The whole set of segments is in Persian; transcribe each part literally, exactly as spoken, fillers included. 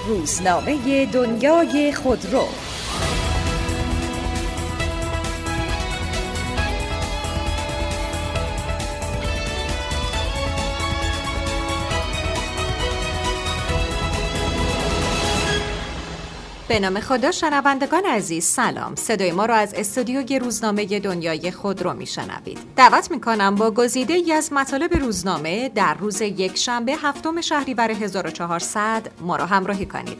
روزنامه دنیای خودرو. به نام خدا. شنوندگان عزیز سلام. صدای ما را از استودیوی روزنامه دنیای خودرو میشنوید. دعوت میکنم با گزیده ای از مطالب روزنامه در روز یک شنبه هفتم شهریور هزار و چهارصد ما را همراهی کنید.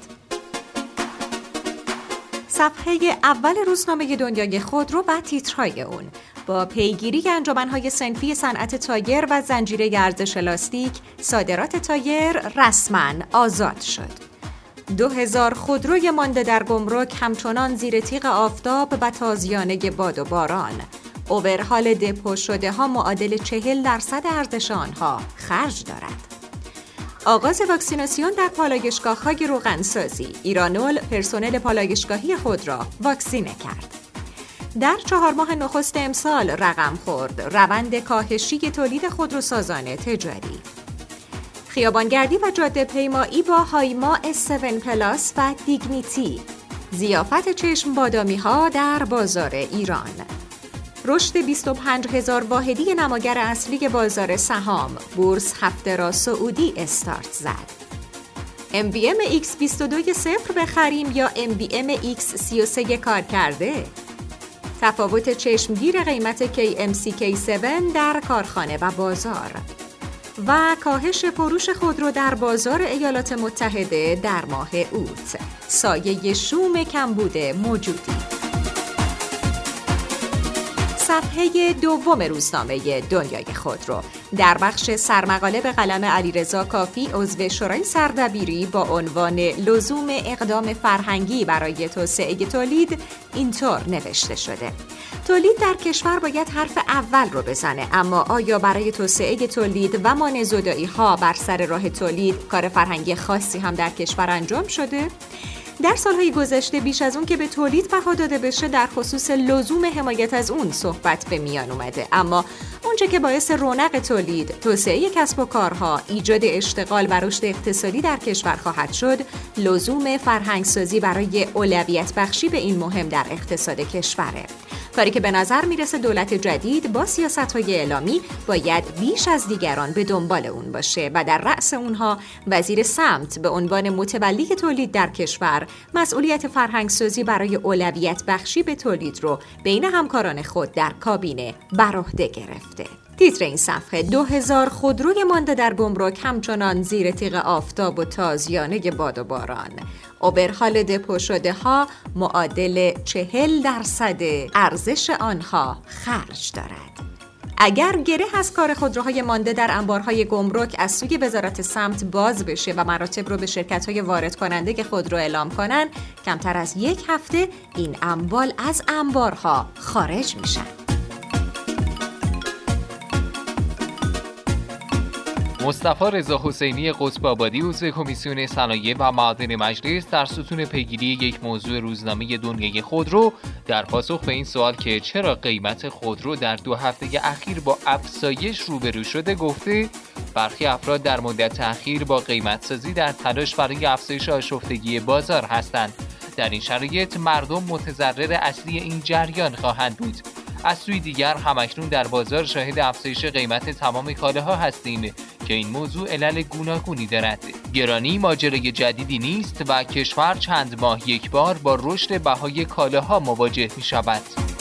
صفحه اول روزنامه دنیای خودرو و تیترهای اون: با پیگیری انجمن‌های صنفی صنعت تایر و زنجیره ارزش لاستیک، صادرات تایر رسما آزاد شد. دو هزار خودروی مانده در گمرک همچنان زیر تیغ آفتاب و تازیانه باد و باران. اوورهال دپو شده ها معادل چهل درصد ارزش آنها خرج دارد. آغاز واکسیناسیون در پالایشگاه‌های روغنسازی. ایرانول پرسنل پالایشگاهی خود را واکسینه کرد. در چهار ماه نخست امسال رقم خورد روند کاهشی تولید خودروسازان تجاری. خیابانگردی و جاده پیمایی با هایما اس هفت پلاس و دیگنیتی. ضیافت چشم بادامی ها در بازار ایران. رشد بیست و پنج هزار واحدی نماگر اصلی بازار سهام. بورس هفته را سعودی استارت زد. ام وی ام ایکس بیست و دو صفر بخریم یا ام وی ام ایکس سی و سه کار کرده؟ تفاوت چشمگیر قیمت کی ام سی کی هفت در کارخانه و بازار. و کاهش فروش خودرو در بازار ایالات متحده در ماه اوت. سایه شوم کمبود موجودی. صفحه دوم روزنامه دنیای خودرو در بخش سرمقاله به قلم علیرضا کافی عضو شورای سردبیری با عنوان لزوم اقدام فرهنگی برای توسعه تولید اینطور نوشته شده: تولید در کشور باید حرف اول رو بزنه، اما آیا برای توسعه تولید و مانع‌زدایی ها بر سر راه تولید کار فرهنگی خاصی هم در کشور انجام شده؟ در سالهای گذشته بیش از اون که به تولید بها داده بشه در خصوص لزوم حمایت از اون صحبت به میان اومده، اما اونچه که باعث رونق تولید، توسعه کسب و کارها، ایجاد اشتغال و رشد اقتصادی در کشور خواهد شد، لزوم فرهنگسازی برای اولویت بخشی به این مهم در اقتصاد کشوره. کاری که به نظر میرسه دولت جدید با سیاست‌های اعلامی باید بیش از دیگران به دنبال اون باشه و در رأس اونها وزیر سمت به عنوان متولی تولید در کشور مسئولیت فرهنگسازی برای اولویت بخشی به تولید رو بین همکاران خود در کابینه بر عهده گرفته. تیتر این صفحه: دو هزار خودروی مانده در گمرک همچنان زیر تیغ آفتاب و تازیانه باد و باران. اوورهال دپو شده ها معادل چهل درصد ارزش آنها خرج دارد. اگر گره از کار خودروهای مانده در انبارهای گمرک از سوی وزارت سمت باز بشه و مراتب رو به شرکت‌های وارد کننده خودرو اعلام کنن، کمتر از یک هفته این اموال از انبارها خارج میشن. مصطفی رضا حسینی قطب آبادی عضو کمیسیون صنایع و معادن مجلس در ستون پیگیری یک موضوع روزنامه دنیای خودرو در پاسخ به این سوال که چرا قیمت خودرو در دو هفته اخیر با افزایش روبرو شده گفته: برخی افراد در مدت اخیر با قیمت سازی در تلاش برای افزایش آشفتگی بازار هستند. در این شرایط مردم متضرر اصلی این جریان خواهند بود. از سوی دیگر همکنون در بازار شاهد افزایش قیمت تمام کالاها هستیم که این موضوع علل گوناگونی دارد. گرانی ماجرای جدیدی نیست و کشور چند ماه یک بار با رشد بهای کالاها مواجه می شود.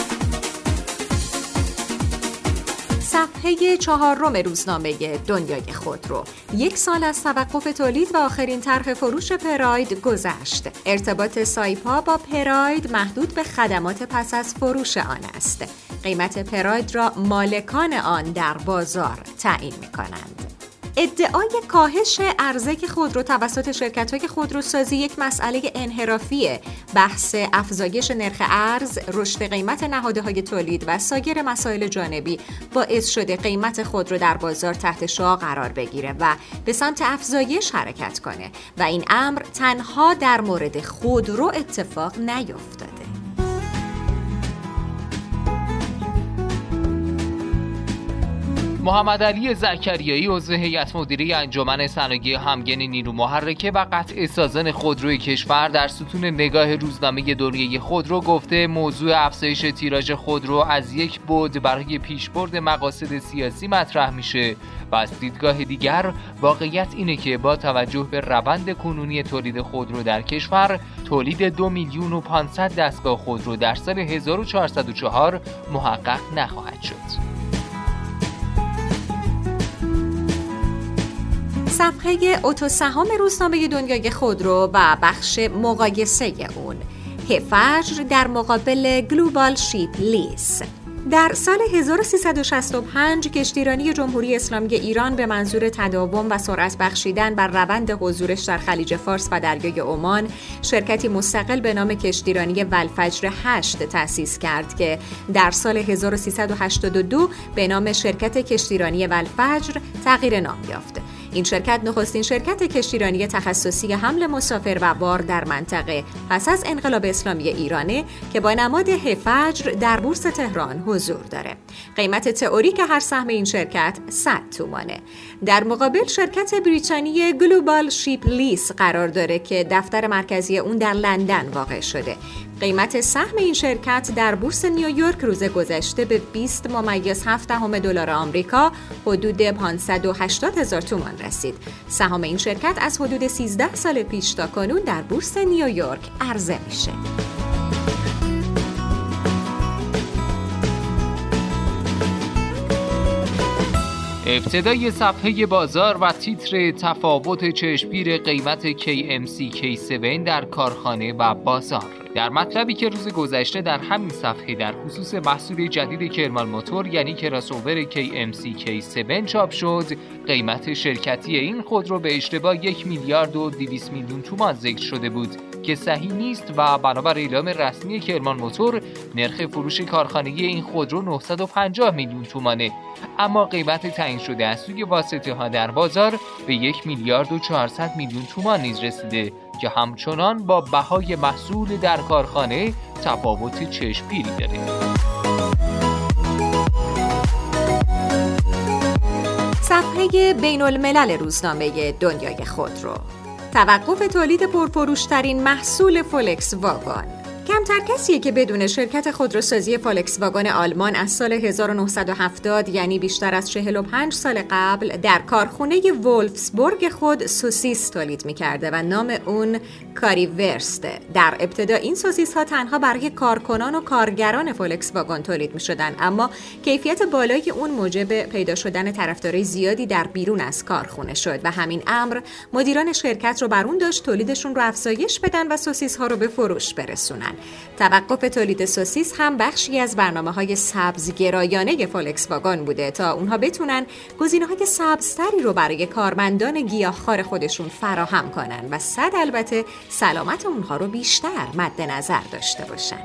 صفحه چهارم روزنامه دنیای خودرو: یک سال از توقف تولید و آخرین طرح فروش پراید گذشت. ارتباط سایپا با پراید محدود به خدمات پس از فروش آن است. قیمت پراید را مالکان آن در بازار تعیین می‌کنند. ادعای کاهش عرضه خودرو توسط شرکت‌های خودروسازی یک مسئله انحرافیه. بحث افزایش نرخ ارز، رشد قیمت نهادهای تولید و سایر مسائل جانبی باعث شده قیمت خودرو در بازار تحت شعاع قرار بگیره و به سمت افزایش حرکت کنه و این امر تنها در مورد خودرو اتفاق نیفتاده. محمد علی زکریایی عضو هیئت مدیره انجمن صنایع همگن نیرو محرکه و قطع سازان خودروی کشور در ستون نگاه روزنامه دنیای خودرو گفته موضوع افزایش تیراژ خودرو از یک بعد برای پیشبرد مقاصد سیاسی مطرح میشه و از دیدگاه دیگر واقعیت اینه که با توجه به روند کنونی تولید خودرو در کشور تولید دو میلیون و پانصد دستگاه خودرو در سال هزار و چهارصد و چهار محقق نخواهد شد. صفحه اتوسهام روزنامه دنیای خودرو و بخش مقایسه اون. هفجر در مقابل گلوبال شیپ لیس. در سال هزار و سیصد و شصت و پنج کشتیرانی جمهوری اسلامی ایران به منظور تداوم و سرعت بخشیدن بر روند حضورش در خلیج فارس و دریای عمان شرکتی مستقل به نام کشتیرانی والفجر هشت تأسیس کرد که در سال هزار و سیصد و هشتاد و دو به نام شرکت کشتیرانی والفجر تغییر نام یافت. این شرکت نخستین شرکت کشتیرانی تخصصی حمل مسافر و بار در منطقه پس از انقلاب اسلامی ایرانه که با نماد هفجر در بورس تهران حضور داره. قیمت تئوریک هر سهم این شرکت صد تومانه. در مقابل شرکت بریتانی گلوبال شیپ لیس قرار داره که دفتر مرکزی اون در لندن واقع شده. قیمت سهم این شرکت در بورس نیویورک روز گذشته به بیست ممیز هفت دهم دلار آمریکا حدود پانصد و هشتاد هزار تومان رسید. سهام این شرکت از حدود سیزده سال پیش تا کنون در بورس نیویورک عرضه میشه. ابتدای صفحه بازار و تیتر تفاوت چشمگیر قیمت کی ام سی کی هفت در کارخانه و بازار. در مطلبی که روز گذشته در همین صفحه در خصوص محصول جدید کرمان موتور یعنی کراسوور کی ام سی کی هفت چاپ شد، قیمت شرکتی این خودرو به اشتباه یک میلیارد و دویست میلیون تومان ذکر شده بود که صحیح نیست و بنابر اعلام رسمی کرمان موتور نرخ فروش کارخانگی این خودرو نهصد و پنجاه میلیون تومانه، اما قیمت تعیین شده از سوی واسطه ها در بازار به یک میلیارد و چهارصد میلیون تومان نیز رسیده که همچنان با بهای محصول در کارخانه تفاوت چشمگیری داره. صفحه بین الملل روزنامه دنیای خودرو. توقف تولید پرفروشترین محصول فولکس واگن. کمتر کسیه که بدون شرکت خودروسازی فولکس واگن آلمان از سال هزار و نهصد و هفتاد یعنی بیشتر از چهل و پنج سال قبل در کارخونه وولفسبورگ خود سوسیس تولید می‌کرده و نام اون کاریورست. در ابتدا این سوسیس ها تنها برای کارکنان و کارگران فولکس واگن تولید می‌شدن، اما کیفیت بالای اون موجب پیدا شدن طرفدارای زیادی در بیرون از کارخونه شد و همین امر مدیران شرکت رو بر اون داشت تولیدشون رو افزایش بدن و سوسیس ها رو به فروش برسونن. توقف تولید سوسیس هم بخشی از برنامه‌های سبزگرایانه فولکس واگن بوده تا اونها بتونن گزینه‌های سبزتری رو برای کارمندان گیاهخوار خودشون فراهم کنن و صد البته سلامت اونها رو بیشتر مد نظر داشته باشن.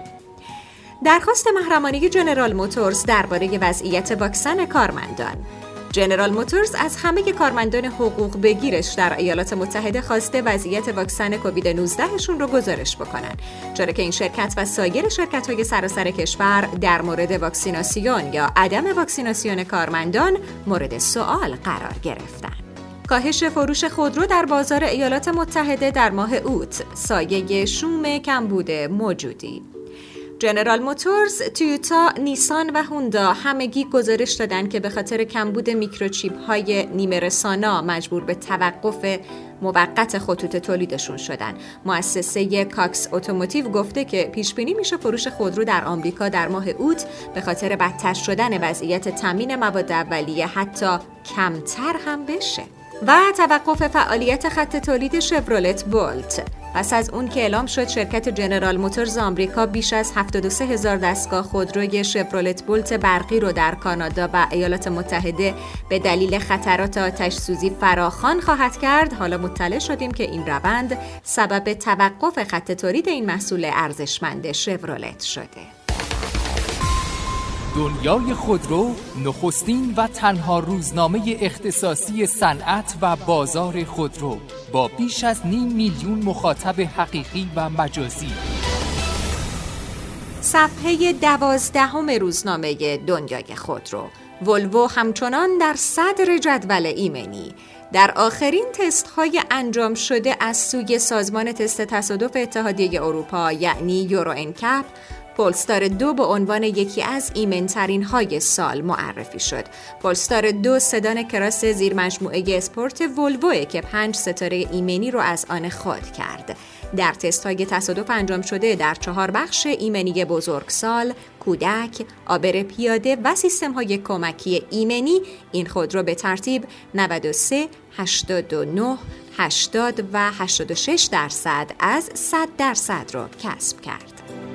درخواست محرمانه جنرال موتورز درباره وضعیت واکسن کارمندان. جنرال موتورز از همه کارمندان حقوق بگیرش در ایالات متحده خواسته وضعیت واکسن کووید نوزده شون رو گزارش بکنن، چرا که این شرکت و سایر شرکت‌های سراسر کشور در مورد واکسیناسیون یا عدم واکسیناسیون کارمندان مورد سوال قرار گرفتن. کاهش فروش خودرو در بازار ایالات متحده در ماه اوت، سایه شوم کمبود موجودی. جنرال موتورز، تویوتا، نیسان و هوندا همگی گزارش دادن که به خاطر کمبود میکروچیپ های نیمه رسانا مجبور به توقف موقت خطوط تولیدشون شدن. مؤسسه کاکس اتوموتیو گفته که پیش بینی میشه فروش خودرو در آمریکا در ماه اوت به خاطر بدتر شدن وضعیت تامین مواد اولیه حتی کمتر هم بشه. و توقف فعالیت خط تولید شفرولت بولت. پس از اون که اعلام شد شرکت جنرال موتورز آمریکا بیش از هفتاد و سه هزار دستگاه خودروی شفرولت بولت برقی رو در کانادا و ایالات متحده به دلیل خطرات آتش سوزی فراخوان خواهد کرد، حالا مطلع شدیم که این روند سبب توقف خط تولید این محصول ارزشمند شفرولت شده. دنیای خودرو، نخستین و تنها روزنامه اختصاصی صنعت و بازار خودرو با بیش از نیم میلیون مخاطب حقیقی و مجازی. صفحه دوازدهم روزنامه دنیای خودرو. ولوو همچنان در صدر جدول ایمنی. در آخرین تست‌های انجام شده از سوی سازمان تست تصادف اتحادیه اروپا یعنی یورو انکپ، پولستار دو به عنوان یکی از ایمن‌ترین های سال معرفی شد. پولستار دو سدان کراس زیر مجموعه اسپورت ولووه که پنج ستاره ایمنی رو از آن خود کرد. در تست‌های تصادف انجام شده در چهار بخش ایمنی بزرگسال، کودک، عابر پیاده و سیستم‌های کمکی ایمنی این خودرو به ترتیب نود و سه، هشتاد و نه، هشتاد و هشتاد و شش درصد از صد درصد رو کسب کرد.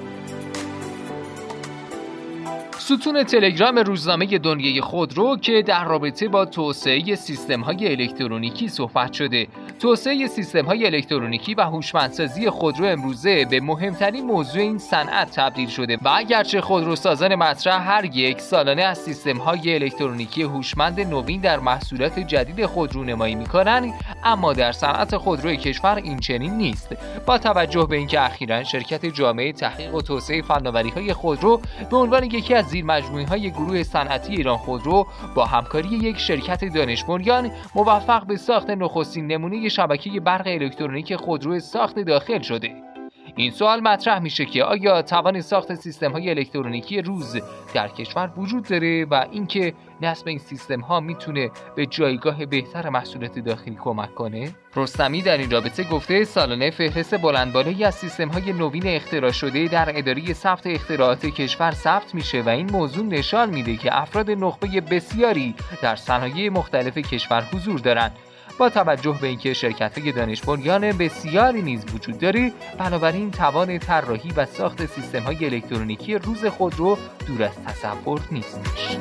ستون تلگرام روزنامه دنیای خودرو که در رابطه با توسعه سیستم‌های الکترونیکی صحبت شده. توسعه سیستم‌های الکترونیکی و هوشمندسازی خودرو امروزه به مهمترین موضوع این صنعت تبدیل شده و اگرچه خودروسازان مطرح هر یک سالانه از سیستم‌های الکترونیکی هوشمند نوین در محصولات جدید خودرو نمایی می‌کنند، اما در صنعت خودروی کشور این چنین نیست. با توجه به اینکه اخیراً شرکت جامعه تحقیق و توسعه فناوری‌های خودرو به عنوان یکی از زیر مجموعه‌های گروه صنعتی ایران خودرو با همکاری یک شرکت دانش بنیان موفق به ساخت نخستین نمونه شبکه برق الکترونیک خودرو ساخت داخل شده. این سوال مطرح میشه که آیا توان ساخت سیستم‌های الکترونیکی روز در کشور وجود داره و اینکه نصب این سیستم‌ها میتونه به جایگاه بهتر محصولات داخلی کمک کنه؟ رستمی در این رابطه گفته سالانه فهرست بلندبالایی از سیستم‌های نوین اختراع شده در اداره ثبت اختراعات کشور ثبت میشه و این موضوع نشان میده که افراد نخبه بسیاری در صنایع مختلف کشور حضور دارند. با توجه به اینکه شرکت‌های دانش بنیان بسیاری نیز وجود داره، بنابراین توان طراحی و ساخت سیستم‌های الکترونیکی روز خودرو دور از تصور نیستش.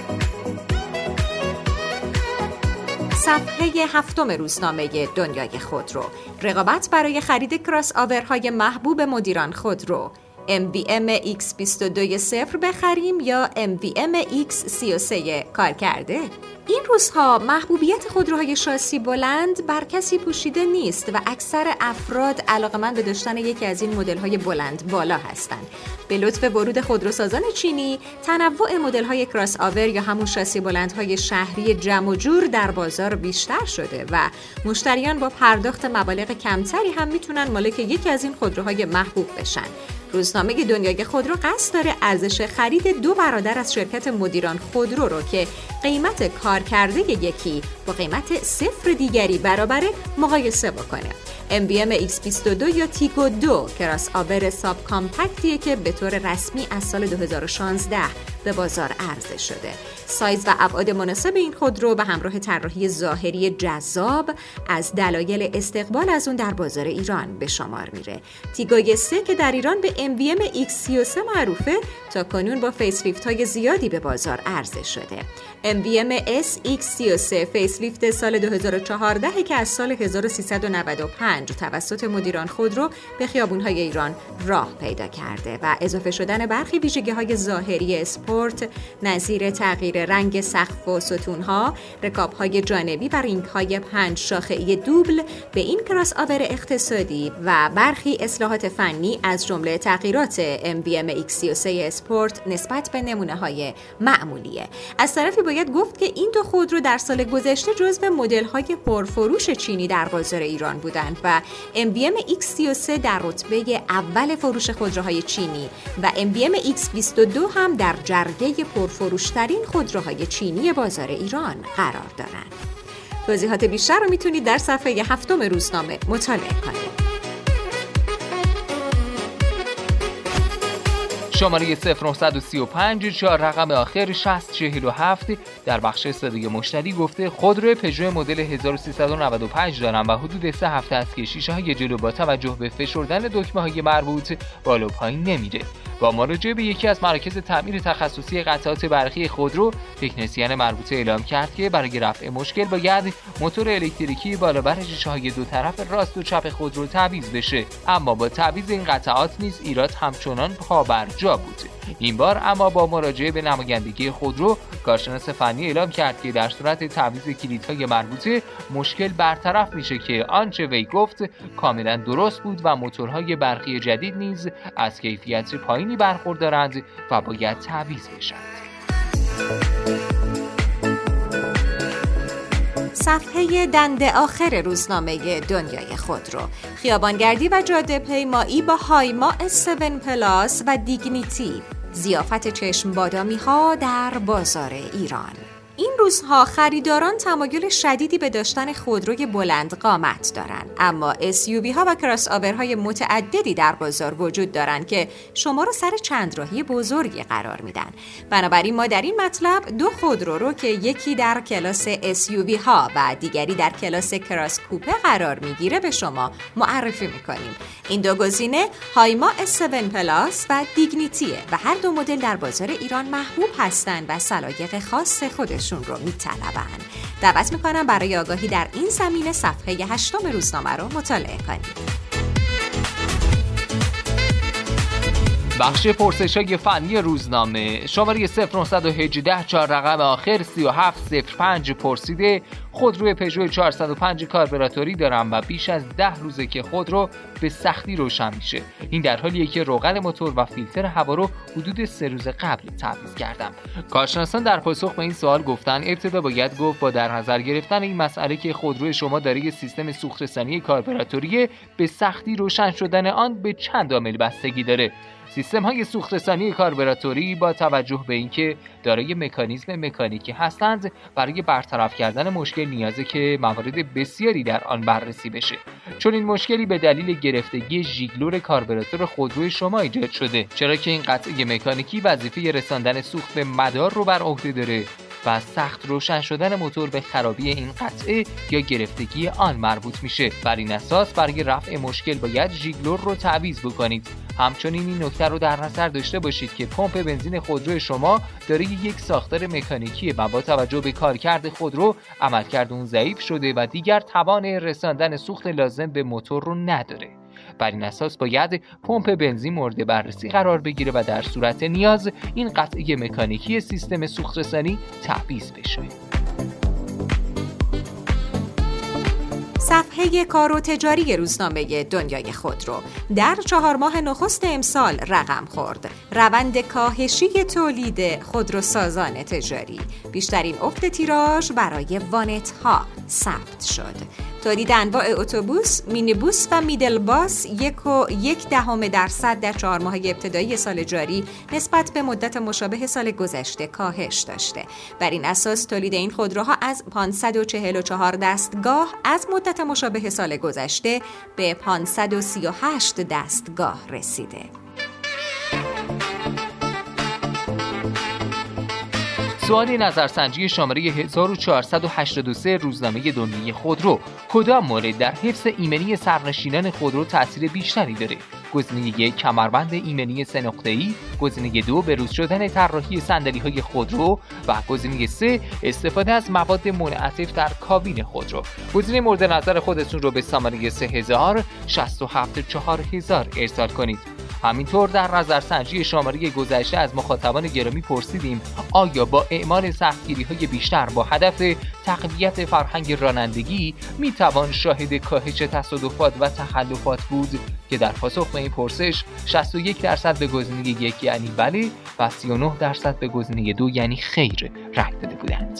صفحه هفتم روزنامه دنیای خودرو. رقابت برای خرید کراس آورهای محبوب مدیران خودرو. ام وی ام ایکس بیست و دو صفر بخریم یا ام وی ام ایکس سی و سه کار کرده؟ این روزها محبوبیت خودروهای شاسی بلند بر کسی پوشیده نیست و اکثر افراد علاقه‌مند به داشتن یکی از این مدل‌های بلند بالا هستند. به لطف ورود خودروسازان چینی، تنوع مدل‌های کراس آور یا همون شاسی بلندهای شهری جمع و جور در بازار بیشتر شده و مشتریان با پرداخت مبالغ کمتری هم میتونن مالک یکی از این خودروهای محبوب بشن. روزنامه دنیای خودرو قصد داره ارزش خرید دو برادر از شرکت مدیران خودرو رو که قیمت کار کرده یکی با قیمت صفر دیگری برابره مقایسه بکنه. ام وی ام ایکس بیست و دو یا تیگو دو کراس آور ساب کامپکتیه که به طور رسمی از سال دو هزار و شانزده به بازار عرضه شده. سایز و ابعاد مناسب این خودرو به همراه طراحی ظاهری جذاب از دلایل استقبال از اون در بازار ایران به شمار میره. تیگو سه که در ایران به ام وی ام ایکس سی و سه معروفه، تا کنون با فیس لیفت های زیادی به بازار عرضه شده. ام وی ام اس ایکس سی و سه فیس لیفت سال دو هزار و چهارده که از سال هزار و سیصد و نود و پنج توسط مدیران خودرو به خیابون‌های ایران راه پیدا کرده و اضافه شدن برخی ویژگی‌های ظاهری اسپورت نظیر تغییر رنگ سقف و ستون‌ها، رکاب‌های جانبی و رینگ‌های پنج شاخه‌ای دوبل به این کراس آور اقتصادی و برخی اصلاحات فنی از جمله تغییرات ام وی ام ایکس سی و سه اسپورت نسبت به نمونه‌های معمولیه. از طرفی باید گفت که این دو خودرو در سال گذشته جزو مدل‌های پرفروش چینی در بازار ایران بودند و ام وی ام ایکس سی و سه در رتبه اول فروش خودروهای چینی و ام وی ام ایکس بیست و دو هم در جرگه پرفروشترین خودروهای چینی بازار ایران قرار دارند. توضیحات بیشتر رو میتونید در صفحه هفتم روزنامه مطالعه کنید. شماره صفر نه سه پنج چهار رقم آخر شصت چهل و هفت در بخش صدای مشتری گفته خودرو پژو مدل هزار و سیصد و نود و پنج دارم و حدود سه هفته است که شیشه های جلو با توجه به فشردن دکمه های مربوط بالا پایین نمیره. با مراجعه به یکی از مراکز تعمیر تخصصی قطعات برقی خودرو، تکنسین مربوطه اعلام کرد که برای رفع مشکل باید موتور الکتریکی بالابر شیشه‌های دو طرف راست و چپ خودرو تعویض بشه، اما با تعویض این قطعات نیز ایراد همچنان پابرجا بود. این بار اما با مراجعه به نمایندگی خودرو، کارشناس فنی اعلام کرد که در صورت تعویض کلیدهای مربوطه مشکل برطرف میشه که آنچه وی گفت کاملا درست بود و موتورهای برقی جدید نیز از کیفیت پایینی برخوردارند و باید تعویض بشند. صفحه دنده آخر روزنامه دنیای خودرو. خیابانگردی و جاده پیمایی با هایما اس هفت پلاس و دیگنیتی. ضیافت چشم بادامی ها در بازار ایران. این روزها خریداران تمایل شدیدی به داشتن خودروی بلند قامت دارند، اما اس یو وی ها و کراس آورهای متعددی در بازار وجود دارند که شما را سر چند راهی بزرگی قرار میدن. بنابراین ما در این مطلب دو خودرو رو که یکی در کلاس اس یو وی ها و دیگری در کلاس کراس کوپه قرار میگیره به شما معرفی میکنیم. این دو گزینه هایما اس هفت پلاس و دیگنیتیه و هر دو مدل در بازار ایران محبوب هستند و سلایق خاص خودشون رو میطلبند. دعوت میکنم برای آگاهی در این زمینه صفحه هشتم روزنامه رو مطالعه کنید. بخش پرسش‌های فنی روزنامه شماره صفر نه یک هشت چهار رقم آخر سه هفت صفر پنج پرسیده خودروی پژو چهارصد و پنج کاربراتوری دارم و بیش از ده روزه که خودرو به سختی روشن میشه. این در حالیه که روغن موتور و فیلتر هوا رو حدود سه روز قبل تعویض کردم. کارشناسان در پاسخ به این سوال گفتن ابتدا باید گفت با در نظر گرفتن این مسئله که خودروی شما دارای سیستم سوخت‌رسانی کاربراتوری به سختی روشن شدن آن به چند عامل بستگی داره. سیستم های سوخت‌رسانی کاربراتوری با توجه به اینکه دارای مکانیزم مکانیکی هستند برای برطرف کردن مشکل نیازه که موارد بسیاری در آن بررسی بشه، چون این مشکلی به دلیل گرفتگی ژیگلور کاربراتور خودروی شما ایجاد شده، چرا که این قطعه مکانیکی وظیفه رساندن سوخت به مدار رو بر عهده داره و سخت روشن شدن موتور به خرابی این قطعه یا گرفتگی آن مربوط میشه. بر این اساس برای رفع مشکل باید ژیگلور رو تعویض بکنید. همچنین این نکته رو در نظر داشته باشید که پمپ بنزین خودرو شما داره یک ساختار مکانیکیه و با توجه به کارکرد خودرو عملکرد اون ضعیف شده و دیگر توان رساندن سوخت لازم به موتور رو نداره. بر این اساس باید پمپ بنزین مورد بررسی قرار بگیره و در صورت نیاز این قطعه مکانیکی سیستم سوخت‌رسانی تعویض بشه. صفحه کار و تجاری روزنامه دنیای خودرو در چهار ماه نخست امسال رقم خورد. روند کاهشی تولید خودروسازان تجاری، بیشترین افت تیراژ برای وانت ها ثبت شد. تولید انواع اتوبوس، مینیبوس و میدل باس یک و یک دهم درصد در چهار ماه ابتدایی سال جاری نسبت به مدت مشابه سال گذشته کاهش داشته. بر این اساس تولید این خودروها از پانصد و چهل و چهار دستگاه از مدت مشابه سال گذشته به پانصد و سی و هشت دستگاه رسیده. سوال نظرسنجی شماره هزار و چهارصد و هشتاد و سه روزنامه دنیای خودرو: کدام مورد در حفظ ایمنی سرنشینان خودرو تأثیر بیشتری داره؟ گزینه یک کمربند ایمنی سه نقطه‌ای، گزینه دو بروز شدن طراحی صندلی‌های خودرو و گزینه سه استفاده از مواد منعطف در کابین خودرو. گزینه مورد نظر خودتون رو به شماره سه هزار شصت و هفت چهار هزار ارسال کنید. همینطور در نظرسنجی شماره گذشته از مخاطبان گرامی پرسیدیم آیا با اعمال سختگیری‌های بیشتر با هدف تقویت فرهنگ رانندگی میتوان شاهد کاهش تصادفات و تخلفات بود، که در پاسخ به این پرسش شصت و یک درصد به گزینه یک یعنی بله و سی و نه درصد به گزینه دو یعنی خیر رای داده بودند.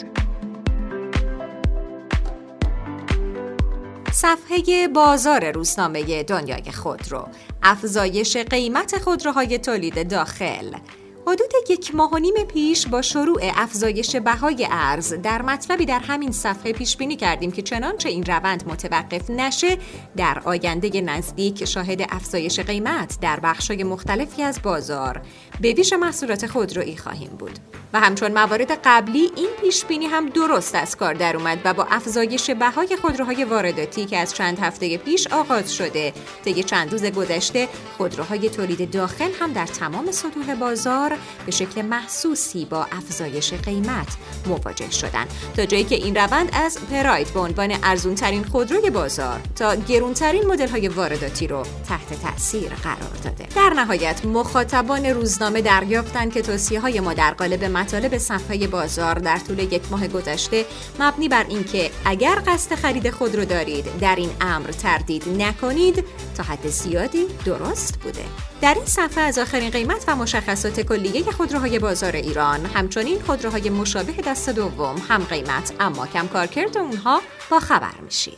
صفحه بازار روزنامه دنیای خودرو: افزایش قیمت خودروهای تولید داخل. حدود یک ماه و نیم پیش با شروع افزایش بهای ارز در مطلبی در همین صفحه پیش بینی کردیم که چنانچه این روند متوقف نشه در آینده نزدیک شاهد افزایش قیمت در بخش‌های مختلفی از بازار به ویژه محصولات خودرویی خواهیم بود. و همچون موارد قبلی این پیش بینی هم درست از کار در اومد و با افزایش بهای خودروهای وارداتی که از چند هفته پیش آغاز شده طی چند روز گذشته، خودروهای تولید داخل هم در تمام سطوح بازار به شکل محسوسی با افزایش قیمت مواجه شدند، تا جایی که این روند از پراید به عنوان ارزان‌ترین خودروی بازار تا گرانترین مدل‌های وارداتی رو تحت تأثیر قرار داده. در نهایت مخاطبان روزنامه دریافتند که توصیه‌های ما در قالب مطالب صفحه بازار در طول یک ماه گذشته مبنی بر اینکه اگر قصد خرید خودرو دارید در این امر تردید نکنید تا حد زیادی درست بوده. در این صفحه از آخرین قیمت و مشخصات کلیه خودروهای بازار ایران، همچنین خودروهای مشابه دست دوم هم قیمت اما کم کارکرد اونها با خبر میشید.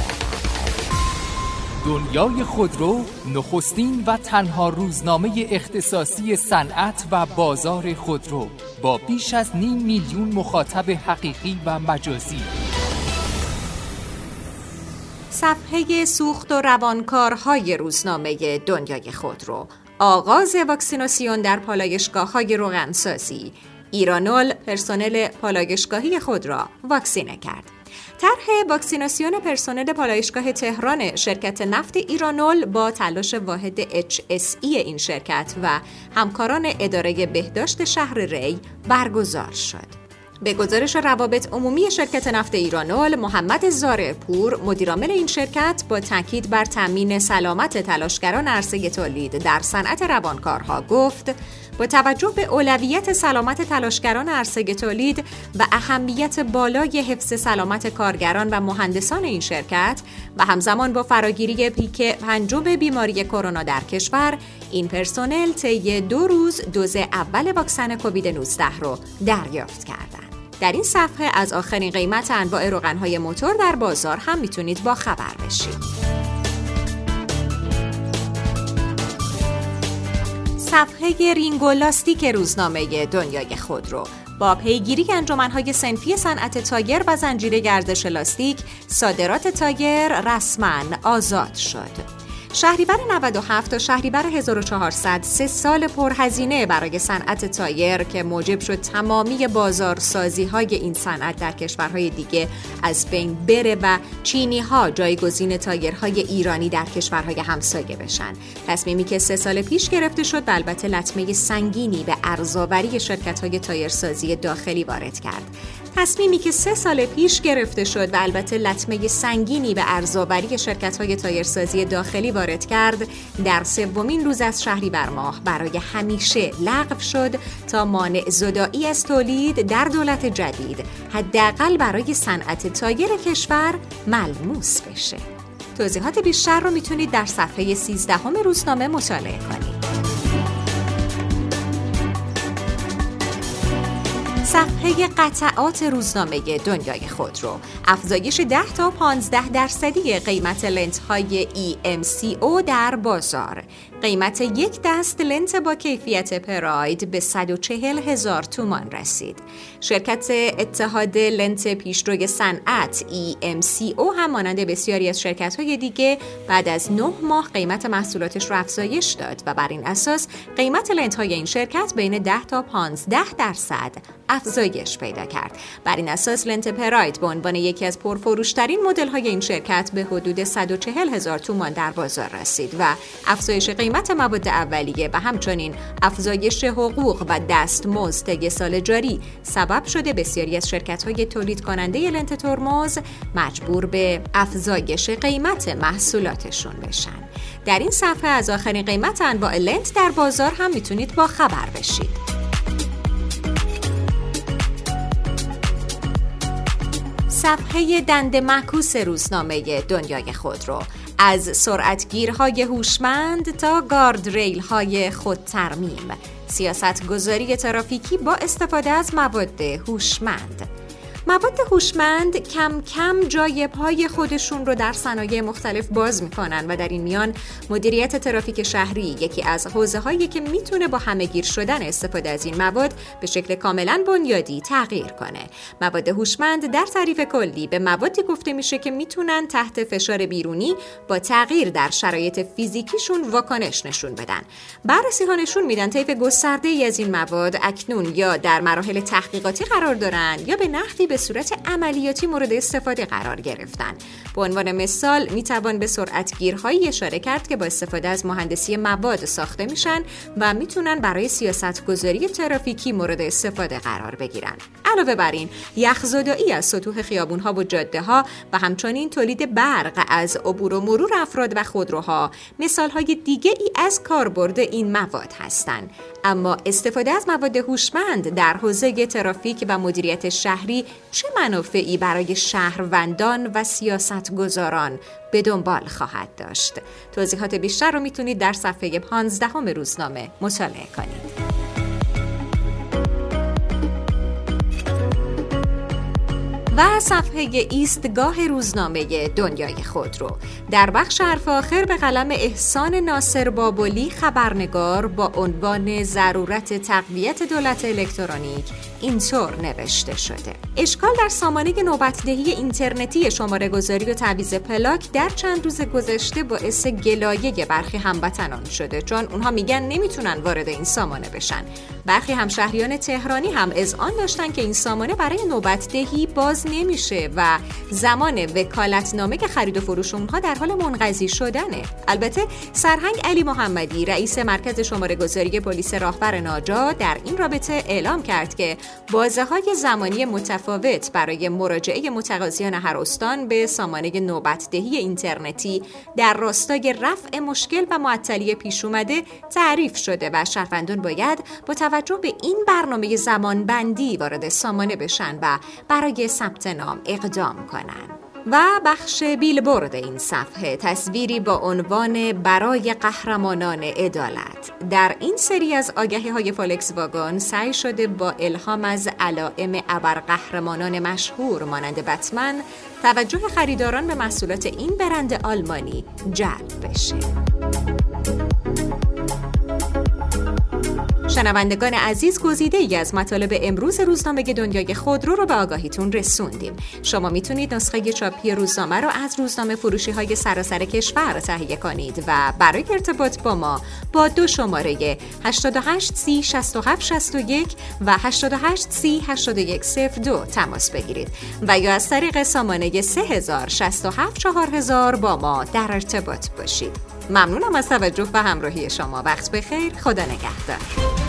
دنیای خودرو نخستین و تنها روزنامه اختصاصی صنعت و بازار خودرو با بیش از نیم میلیون مخاطب حقیقی و مجازی. صفحه سوخت و روانکارهای روزنامه دنیای خودرو. آغاز واکسیناسیون در پالایشگاه‌های روغنسازی. ایرانول پرسنل پالایشگاهی خود را واکسینه کرد. طرح واکسیناسیون پرسنل پالایشگاه تهران شرکت نفت ایرانول با تلاش واحد اچ اس ای این شرکت و همکاران اداره بهداشت شهر ری برگزار شد. به گزارش روابط عمومی شرکت نفت ایرانول، محمد زارعپور مدیرعامل این شرکت با تاکید بر تامین سلامت تلاشگران عرصه تولید در صنعت روانکارها گفت: با توجه به اولویت سلامت تلاشگران عرصه تولید و اهمیت بالای حفظ سلامت کارگران و مهندسان این شرکت و همزمان با فراگیری پیک پنجم بیماری کرونا در کشور، این پرسنل طی دو روز دوز اول واکسن کووید نوزده رو دریافت کردند. در این صفحه از آخرین قیمت انواع روغن‌های موتور در بازار هم میتونید با خبر بشید. صفحه رینگ و لاستیک روزنامه دنیای خودرو. با پیگیری انجمن‌های صنفی صنعت تایر و زنجیره گردش لاستیک، صادرات تایر رسما آزاد شد. شهریور نود و هفت تا شهریور هزار و چهارصد، سه سال پرهزینه برای صنعت تایر که موجب شد تمامی بازارسازی‌های این صنعت در کشورهای دیگه از بین بره و چینی‌ها جایگزین تایرهای ایرانی در کشورهای همسایه بشن. تصمیمی که سه سال پیش گرفته شد و البته لطمه سنگینی به ارزآوری شرکت‌های تایرسازی داخلی وارد کرد. تصمیمی که سه سال پیش گرفته شد و البته لطمه سنگینی به ارزآوری شرکت‌های تایرسازی داخلی وارد کرد، در سومین روز از شهریور ماه برای همیشه لغو شد تا مانع زدایی از تولید در دولت جدید حداقل برای صنعت تایر کشور ملموس بشه. توضیحات بیشتر رو میتونید در صفحه سیزدهم روزنامه مطالعه کنید. صفحه قطعات روزنامه دنیای خودرو. افزایش ده تا پانزده درصدی قیمت لنت‌های ای ام سی او در بازار. قیمت یک دست لنت با کیفیت پراید به صد و چهل هزار تومان رسید. شرکت اتحاد لنت پیشروی صنعت ای ام سی او هم مانند بسیاری از شرکت‌های دیگه بعد از نه ماه قیمت محصولاتش رو افزایش داد و بر این اساس قیمت لنت‌های این شرکت بین ده تا پانزده درصد افزایش پیدا کرد. بر این اساس لنت پراید به عنوان یکی از پرفروشترین مدل‌های این شرکت به حدود صد و چهل هزار تومان در بازار رسید و افزایش قیمت مواد اولیه و همچنین افزایش حقوق و دستمزد طی سال جاری سبب شده بسیاری از شرکت‌های تولید کننده لنت ترمز مجبور به افزایش قیمت محصولاتشون بشن. در این صفحه از آخرین قیمت انواع لنت در بازار هم میتونید با خبر بشید. صفحه دنده معکوس روزنامه دنیای خودرو. از سرعتگیرهای هوشمند تا گاردریل‌های خودترمیم، سیاست‌گذاری ترافیکی با استفاده از مواد هوشمند. مواد هوشمند کم کم جای پای خودشون رو در صنایع مختلف باز میکنن و در این میان مدیریت ترافیک شهری یکی از حوزه‌هایی که میتونه با همه‌گیر شدن استفاده از این مواد به شکل کاملا بنیادی تغییر کنه. مواد هوشمند در تعریف کلی به موادی گفته میشه که میتونن تحت فشار بیرونی با تغییر در شرایط فیزیکیشون واکنش نشون بدن. بررسی‌ها نشون میدن طیف گسترده‌ای از این مواد اکنون یا در مراحل تحقیقاتی قرار دارن یا به نحوی به صورت عملیاتی مورد استفاده قرار گرفتن. به عنوان مثال میتوان به سرعتگیرهایی اشاره کرد که با استفاده از مهندسی مواد ساخته میشن و میتونن برای سیاستگذاری ترافیکی مورد استفاده قرار بگیرن. علاوه بر این، یخزدایی از سطوح خیابونها و جاده‌ها و همچنین تولید برق از عبور و مرور افراد و خودروها مثالهای دیگه ای از کاربرد این مواد هستند. اما استفاده از مواد هوشمند در حوزه ترافیک و مدیریت شهری چه منافعی برای شهروندان و سیاستگزاران به دنبال خواهد داشت؟ توضیحات بیشتر رو میتونید در صفحه پانزدهم روزنامه مطالعه کنید. و صفحه ایستگاه روزنامه دنیای خودرو در بخش حرف آخر به قلم احسان ناصر بابلی خبرنگار با عنوان ضرورت تقویت دولت الکترونیک اینطور نوشته شده: اشکال در سامانه نوبتدهی اینترنتی شماره گذاری و تعویض پلاک در چند روز گذشته باعث گلایه برخی هموطنان شده، چون اونها میگن نمیتونن وارد این سامانه بشن. برخی همشهریان تهرانی هم اذعان داشتن که این سامانه برای نوبتدهی باز نمیشه و زمان وکالتنامه خرید و فروش اونها در حال منقضی شدنه. البته سرهنگ علی محمدی رئیس مرکز شماره گذاری پلیس راهور ناجا در این رابطه اعلام کرد که بازه‌های زمانی متفاوت برای مراجعه متقاضیان هر استان به سامانه نوبتدهی اینترنتی در راستای رفع مشکل و معطلی پیش اومده تعریف شده و شهروندان باید با توجه به این برنامه زمانبندی وارد سامانه بشن و برای ثبت نام اقدام کنن. و بخش بیلبورد این صفحه تصویری با عنوان برای قهرمانان عدالت. در این سری از آگهی‌های فولکس واگن سعی شده با الهام از علائم ابرقهرمانان مشهور مانند بتمن توجه خریداران به محصولات این برند آلمانی جلب بشه. شنوندگان عزیز، گزیده ای از مطالب امروز روزنامه دنیای خودرو رو به آگاهیتون رسوندیم. شما میتونید نسخه چاپی روزنامه رو از روزنامه فروشی های سراسر کشور تهیه کنید و برای ارتباط با ما با دو شماره هشتاد و هشت سی شصت و هفت شصت و یک و هشتاد و هشت سی هشتاد و یک صفر دو تماس بگیرید و یا از طریق سامانه سه هزار شصت و هفت چهار هزار با ما در ارتباط باشید. ممنونم از توجه و همراهی شما. وقت بخیر. خدا نگهدار.